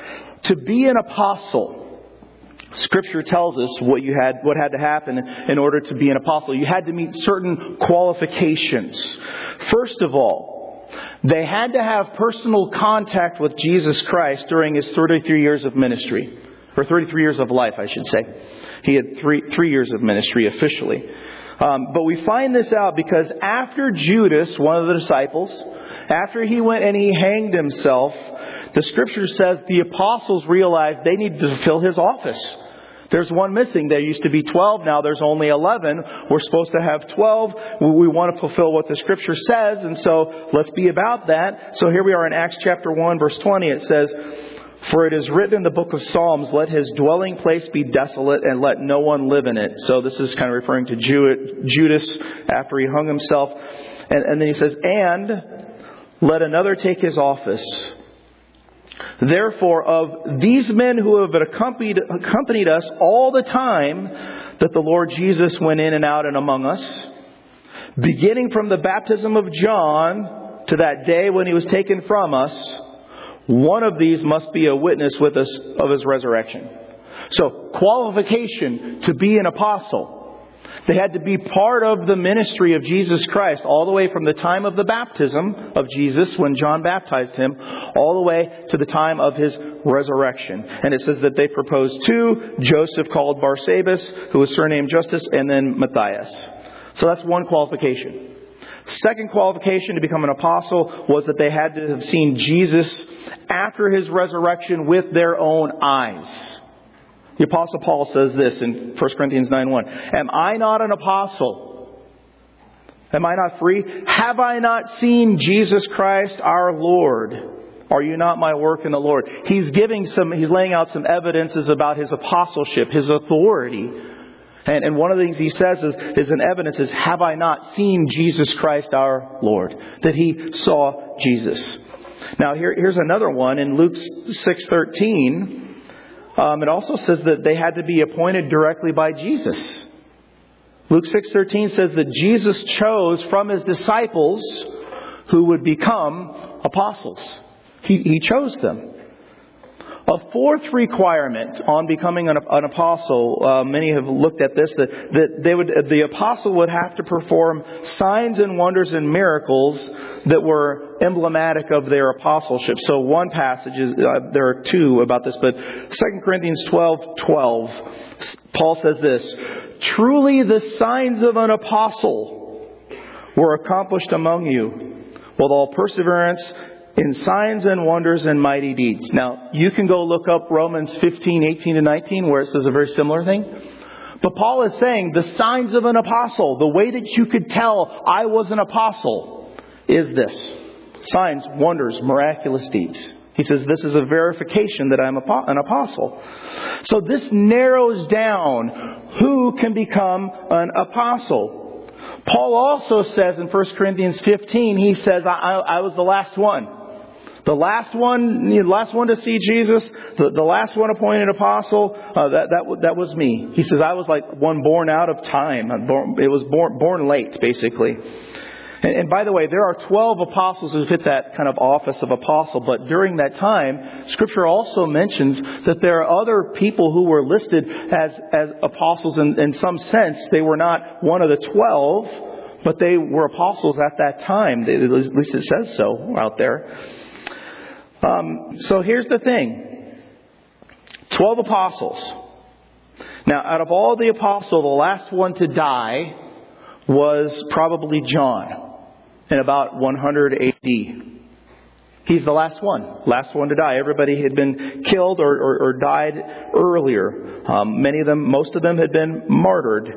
Speaker 1: To be an apostle, Scripture tells us what had to happen in order to be an apostle. You had to meet certain qualifications. First of all, they had to have personal contact with Jesus Christ during His 33 years of ministry. Or 33 years of life, I should say. He had three years of ministry officially. But we find this out because after Judas, one of the disciples, after he went and he hanged himself, the Scripture says the apostles realized they needed to fulfill his office. There's one missing. There used to be 12. Now there's only 11. We're supposed to have 12. We want to fulfill what the Scripture says. And so let's be about that. So here we are in Acts chapter 1, verse 20. It says, "For it is written in the book of Psalms, let his dwelling place be desolate and let no one live in it." So this is kind of referring to Judas after he hung himself. And then he says, "And let another take his office. Therefore, of these men who have accompanied us all the time that the Lord Jesus went in and out and among us, beginning from the baptism of John to that day when he was taken from us, one of these must be a witness with us of his resurrection." So, qualification to be an apostle. They had to be part of the ministry of Jesus Christ all the way from the time of the baptism of Jesus when John baptized him all the way to the time of his resurrection. And it says that they proposed 2, Joseph called Barsabbas, who was surnamed Justus, and then Matthias. So that's one qualification. Second qualification to become an apostle was that they had to have seen Jesus after his resurrection with their own eyes. The Apostle Paul says this in 1 Corinthians 9:1. "Am I not an apostle? Am I not free? Have I not seen Jesus Christ our Lord? Are you not my work in the Lord?" He's laying out some evidences about his apostleship, his authority. And one of the things he says is an evidence is, have I not seen Jesus Christ our Lord? That he saw Jesus. Now here's another one in Luke 6:13. It also says that they had to be appointed directly by Jesus. Luke 6:13 says that Jesus chose from his disciples who would become apostles. He chose them. A fourth requirement on becoming an apostle, many have looked at this, that the apostle would have to perform signs and wonders and miracles that were emblematic of their apostleship. So one passage is, there are 2 about this, but 2 Corinthians 12:12, Paul says this, "Truly the signs of an apostle were accomplished among you, with all perseverance in signs and wonders and mighty deeds." Now, you can go look up Romans 15:18 to 19, where it says a very similar thing. But Paul is saying the signs of an apostle, the way that you could tell I was an apostle, is this. Signs, wonders, miraculous deeds. He says this is a verification that I'm an apostle. So this narrows down who can become an apostle. Paul also says in 1 Corinthians 15, he says, I was the last one. The last one to see Jesus, the last one appointed apostle, that was me. He says I was like one born out of time. It was born late, basically. And by the way, there are 12 apostles who fit that kind of office of apostle. But during that time, Scripture also mentions that there are other people who were listed as apostles in some sense. They were not one of the 12, but they were apostles at that time. At least it says so out there. So here's the thing. 12 apostles. Now, out of all the apostles, the last one to die was probably John in about 100 AD. He's the last one to die. Everybody had been killed or died earlier. Most of them had been martyred.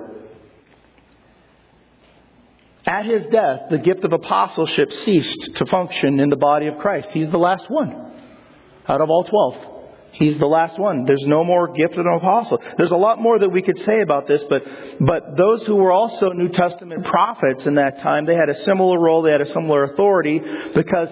Speaker 1: At his death, the gift of apostleship ceased to function in the body of Christ. He's the last one out of all 12. He's the last one. There's no more gift of an apostle. There's a lot more that we could say about this, but those who were also New Testament prophets in that time, they had a similar role, they had a similar authority, because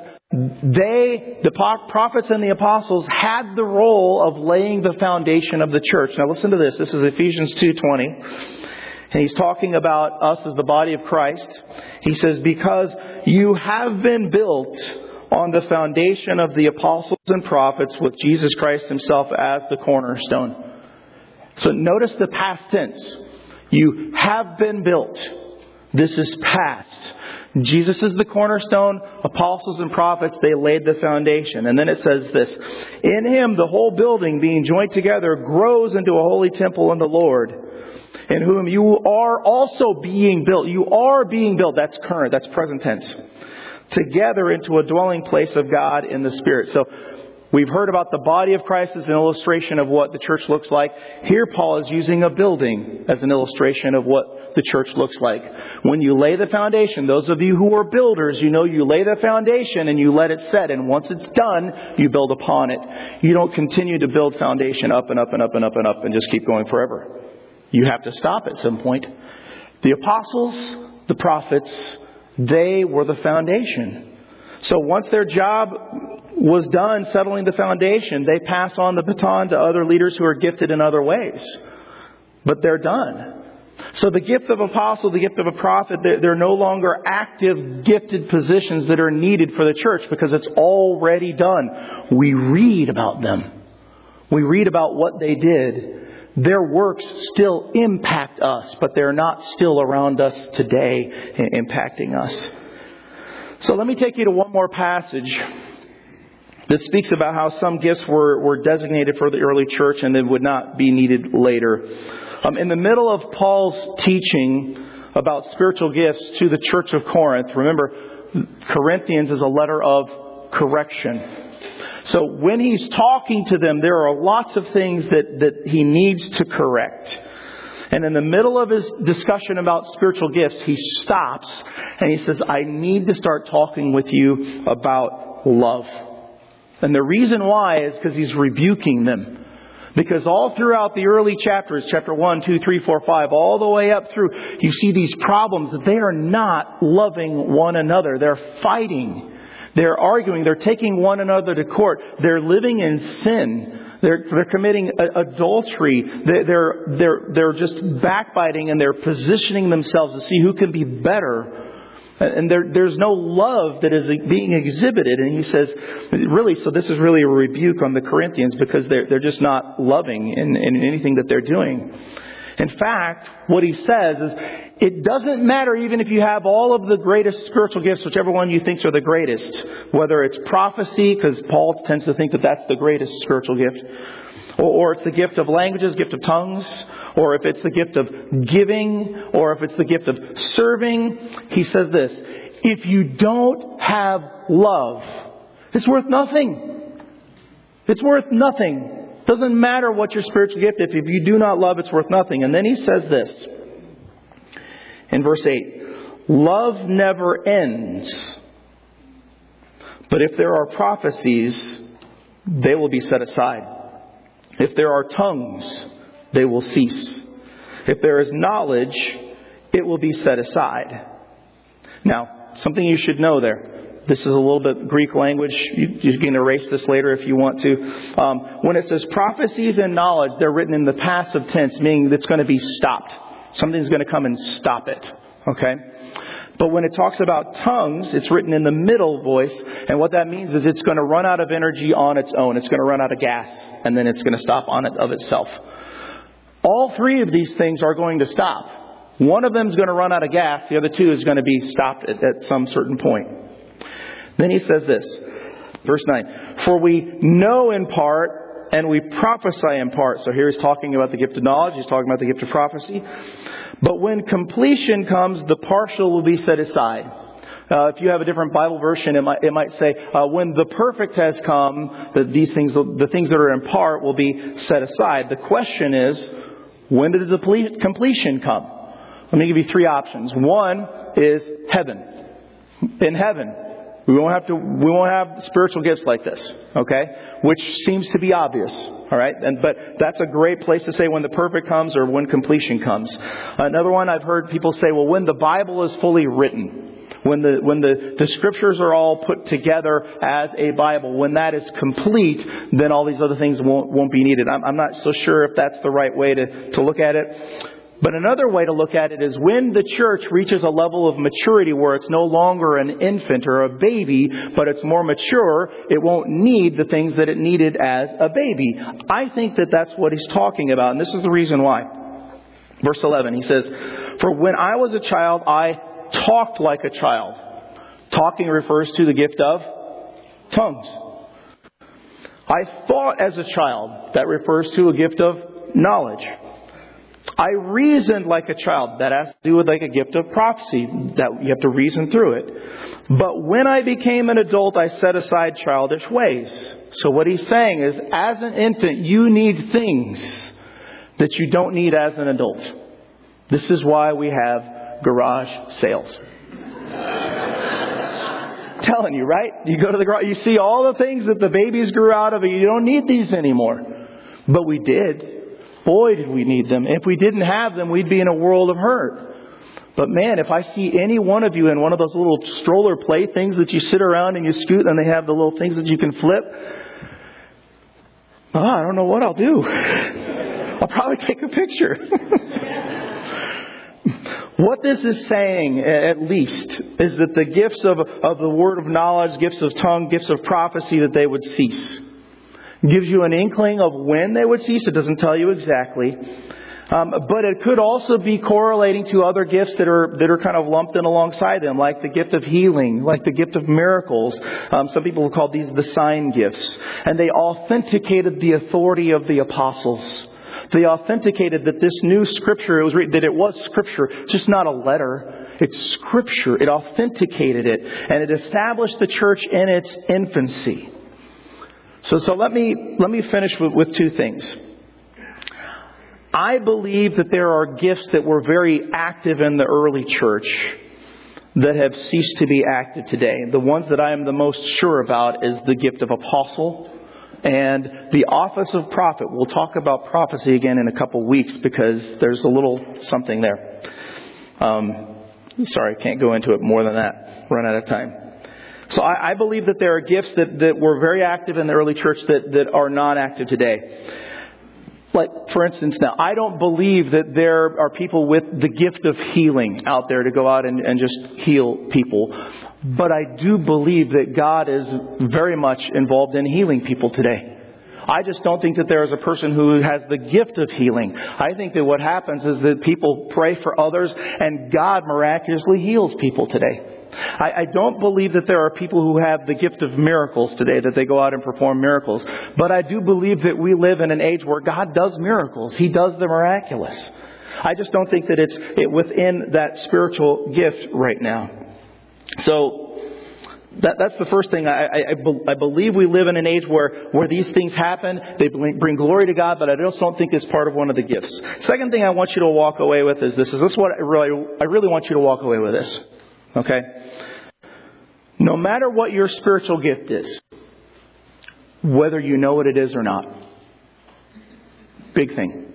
Speaker 1: the prophets and the apostles had the role of laying the foundation of the church. Now listen to this. This is Ephesians 2:20. And he's talking about us as the body of Christ. He says, because you have been built on the foundation of the apostles and prophets with Jesus Christ himself as the cornerstone. So notice the past tense. You have been built. This is past. Jesus is the cornerstone. Apostles and prophets, they laid the foundation. And then it says this. In him, the whole building being joined together grows into a holy temple in the Lord, in whom you are also being built. You are being built. That's current. That's present tense. Together into a dwelling place of God in the Spirit. So we've heard about the body of Christ as an illustration of what the church looks like. Here Paul is using a building as an illustration of what the church looks like. When you lay the foundation, those of you who are builders, you know you lay the foundation and you let it set. And once it's done, you build upon it. You don't continue to build foundation up and up and up and up and up and just keep going forever. You have to stop at some point. The apostles, the prophets, they were the foundation. So once their job was done settling the foundation, they pass on the baton to other leaders who are gifted in other ways. But they're done. So the gift of apostle, the gift of a prophet, they're no longer active, gifted positions that are needed for the church because it's already done. We read about them. We read about what they did. Their works still impact us, but they're not still around us today, impacting us. So let me take you to one more passage that speaks about how some gifts were designated for the early church and they would not be needed later. In the middle of Paul's teaching about spiritual gifts to the church of Corinth, remember, Corinthians is a letter of correction. So when he's talking to them, there are lots of things that he needs to correct. And in the middle of his discussion about spiritual gifts, he stops and he says, I need to start talking with you about love. And the reason why is because he's rebuking them. Because all throughout the early chapters, chapter 1, 2, 3, 4, 5, all the way up through, you see these problems that they are not loving one another. They're fighting. They're arguing. They're taking one another to court. They're living in sin. They're committing adultery. They're just backbiting, and they're positioning themselves to see who can be better. And there's no love that is being exhibited. And he says, really, so this is really a rebuke on the Corinthians because they're just not loving in anything that they're doing. In fact, what he says is, it doesn't matter even if you have all of the greatest spiritual gifts, whichever one you think are the greatest, whether it's prophecy, because Paul tends to think that that's the greatest spiritual gift, or it's the gift of languages, gift of tongues, or if it's the gift of giving, or if it's the gift of serving. He says this, if you don't have love, it's worth nothing. It's worth nothing. Doesn't matter what your spiritual gift, if you do not love, it's worth nothing. And then he says this in verse 8, love never ends. But if there are prophecies, they will be set aside. If there are tongues, they will cease. If there is knowledge, it will be set aside. Now, something you should know there. This is a little bit Greek language. You can erase this later if you want to. When it says prophecies and knowledge, they're written in the passive tense, meaning it's going to be stopped. Something's going to come and stop it. Okay? But when it talks about tongues, it's written in the middle voice. And what that means is it's going to run out of energy on its own. It's going to run out of gas. And then it's going to stop on it of itself. All three of these things are going to stop. One of them is going to run out of gas. The other two is going to be stopped at some certain point. Then he says this, verse 9, for we know in part and we prophesy in part. So here he's talking about the gift of knowledge. He's talking about the gift of prophecy. But when completion comes, the partial will be set aside. If you have a different Bible version, it might say, when the perfect has come, that the things that are in part will be set aside. The question is, when did the completion come? Let me give you three options. One is heaven. In heaven, we won't have spiritual gifts like this, okay? Which seems to be obvious, all right? But that's a great place to say when the perfect comes or when completion comes. Another one I've heard people say, well, when the Bible is fully written, when the scriptures are all put together as a Bible, when that is complete, then all these other things won't be needed. I'm not so sure if that's the right way to look at it. But another way to look at it is when the church reaches a level of maturity where it's no longer an infant or a baby, but it's more mature, it won't need the things that it needed as a baby. I think that that's what he's talking about, and this is the reason why. Verse 11, he says, for when I was a child, I talked like a child. Talking refers to the gift of tongues. I thought as a child. That refers to a gift of knowledge. I reasoned like a child. That has to do with like a gift of prophecy. That you have to reason through it. But when I became an adult, I set aside childish ways. So what he's saying is, as an infant, you need things that you don't need as an adult. This is why we have garage sales. Telling you, right? You go to the garage, you see all the things that the babies grew out of, and you don't need these anymore. But we did. Boy, did we need them. If we didn't have them, we'd be in a world of hurt. But man, if I see any one of you in one of those little stroller play things that you sit around and you scoot, and they have the little things that you can flip, I don't know what I'll do. I'll probably take a picture. What this is saying, at least, is that the gifts of the word of knowledge, gifts of tongue, gifts of prophecy, that they would cease. Gives you an inkling of when they would cease. It doesn't tell you exactly. But it could also be correlating to other gifts that are kind of lumped in alongside them, like the gift of healing, like the gift of miracles. Some people have called these the sign gifts. And they authenticated the authority of the apostles. They authenticated that this new scripture, that it was scripture, just not a letter. It's scripture. It authenticated it. And it established the church in its infancy. So let me finish with two things. I believe that there are gifts that were very active in the early church that have ceased to be active today. The ones that I am the most sure about is the gift of apostle and the office of prophet. We'll talk about prophecy again in a couple weeks because there's a little something there. Sorry, can't go into it more than that. Run out of time. So I believe that there are gifts that were very active in the early church that are not active today. Like, for instance, now, I don't believe that there are people with the gift of healing out there to go out and just heal people. But I do believe that God is very much involved in healing people today. I just don't think that there is a person who has the gift of healing. I think that what happens is that people pray for others and God miraculously heals people today. I don't believe that there are people who have the gift of miracles today, that they go out and perform miracles. But I do believe that we live in an age where God does miracles. He does the miraculous. I just don't think that it's within that spiritual gift right now. So That's the first thing. I believe we live in an age where these things happen. They bring glory to God, but I just don't think it's part of one of the gifts. Second thing I want you to walk away with is this. Is this what I really want you to walk away with this? Okay? No matter what your spiritual gift is, whether you know what it is or not, big thing.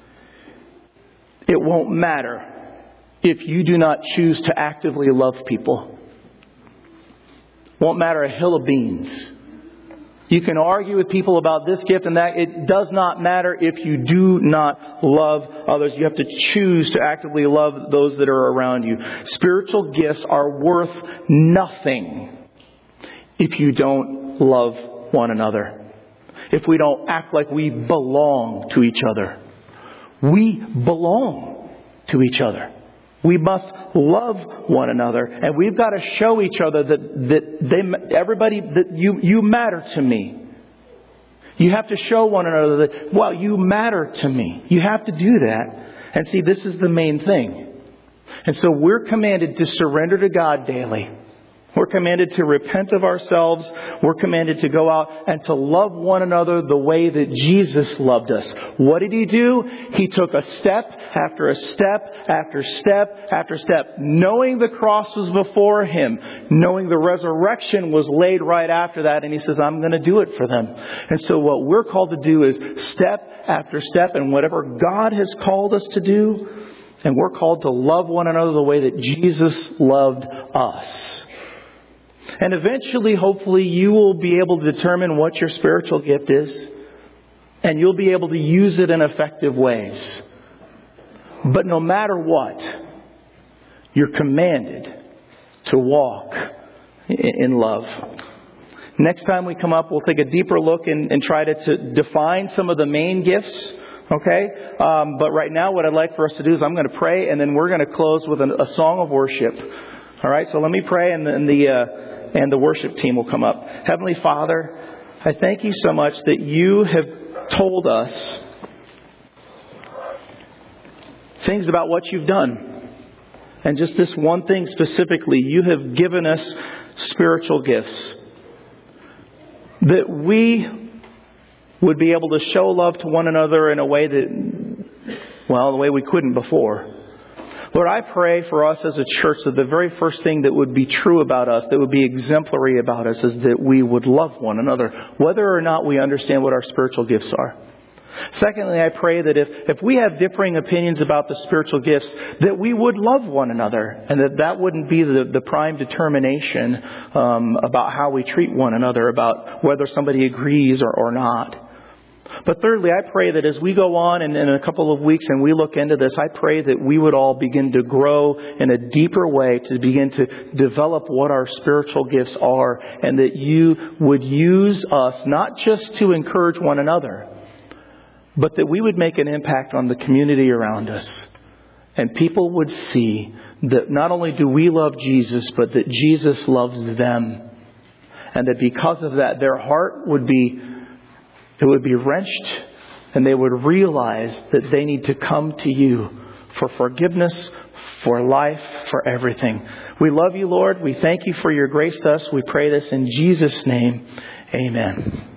Speaker 1: It won't matter if you do not choose to actively love people. Won't matter a hill of beans. You can argue with people about this gift and that. It does not matter if you do not love others. You have to choose to actively love those that are around you. Spiritual gifts are worth nothing if you don't love one another. If we don't act like we belong to each other. We belong to each other. We must love one another, and we've got to show each other that you matter to me. You have to show one another that, well, you matter to me. You have to do that. And see, this is the main thing. And so we're commanded to surrender to God daily. We're commanded to repent of ourselves. We're commanded to go out and to love one another the way that Jesus loved us. What did He do? He took a step after a step after step after step, knowing the cross was before Him, knowing the resurrection was laid right after that. And He says, I'm going to do it for them. And so what we're called to do is step after step, and whatever God has called us to do, and we're called to love one another the way that Jesus loved us. And eventually, hopefully, you will be able to determine what your spiritual gift is. And you'll be able to use it in effective ways. But no matter what, you're commanded to walk in love. Next time we come up, we'll take a deeper look and try to define some of the main gifts. Okay? But right now, what I'd like for us to do is I'm going to pray, and then we're going to close with a song of worship. All right? So let me pray, and then the worship team will come up. Heavenly Father, I thank You so much that You have told us things about what You've done. And just this one thing specifically, You have given us spiritual gifts. That we would be able to show love to one another in a way that, well, the way we couldn't before. Lord, I pray for us as a church that the very first thing that would be true about us, that would be exemplary about us, is that we would love one another, whether or not we understand what our spiritual gifts are. Secondly, I pray that if we have differing opinions about the spiritual gifts, that we would love one another, and that wouldn't be the prime determination about how we treat one another, about whether somebody agrees or not. But thirdly, I pray that as we go on in a couple of weeks and we look into this, I pray that we would all begin to grow in a deeper way to begin to develop what our spiritual gifts are, and that You would use us not just to encourage one another, but that we would make an impact on the community around us. And people would see that not only do we love Jesus, but that Jesus loves them. And that because of that, their heart would be wrenched, and they would realize that they need to come to You for forgiveness, for life, for everything. We love You, Lord. We thank You for Your grace to us. We pray this in Jesus' name. Amen.